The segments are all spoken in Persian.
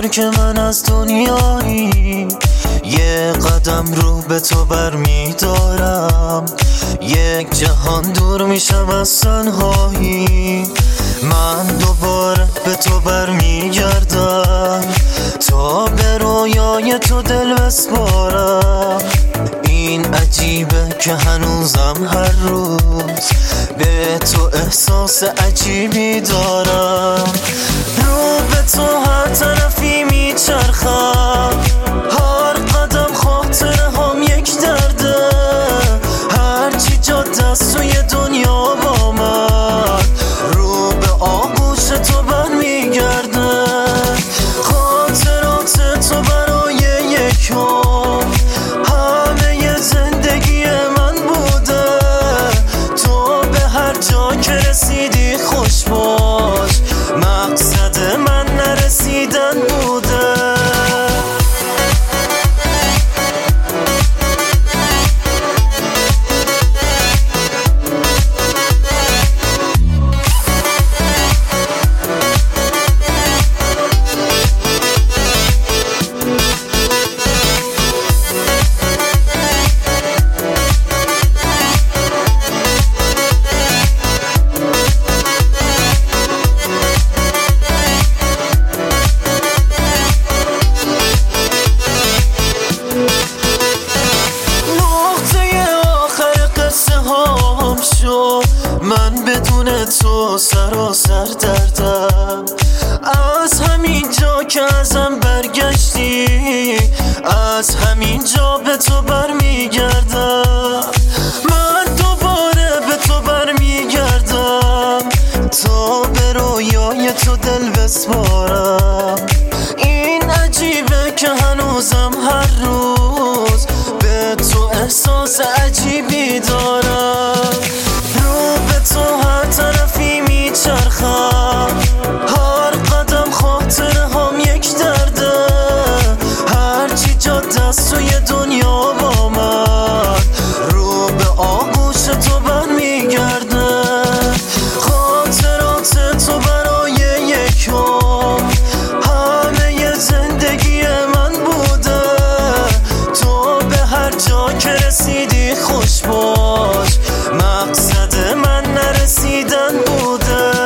انگار که من از دنیایی یه قدم رو به تو برمیدارم، یک جهان دور میشم از تنهایی. من دوباره به تو برمیگردم تا به رویای تو دل بسپارم. این عجیبه که هنوزم هر روز به تو احساس عجیبی دارم. رو به تو هر طرفی میچرخم، هر قدم خاطره هم یک درده. هرچی جاده است توی دنیا با من رو به آغوش تو برمیگرده. خاطرات تو برای یک عمر همه زندگی من بوده. تو به هر جا که رسیدی خوش باش، مقصد من نرسیدن بوده. من بدون تو سراسر دردم، از همین جا که ازم برگشتی، از همین جا به تو برمیگردم. من دوباره به تو برمیگردم تا به رویای تو دل بسپارم. این عجیبه که هنوزم هر روز به تو احساس عجیبی دارم. تو هر طرفی میچرخم، هر قدم خاطره هم یک درده. هرچی جاده است توی دنیا با من رو به آغوش تو برمیگرده. خاطرات تو برای یک عمر همه زندگی من بوده. تو به هر جا که رسیدی خوش باش، مقصد من نرسیدن بوده.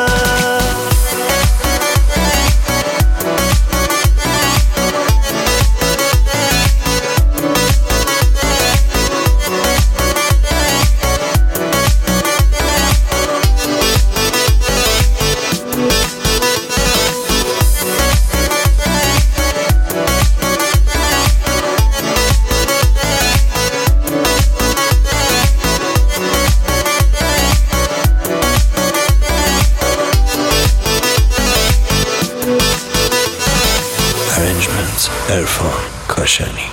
Arrangement عرفان کاشانی.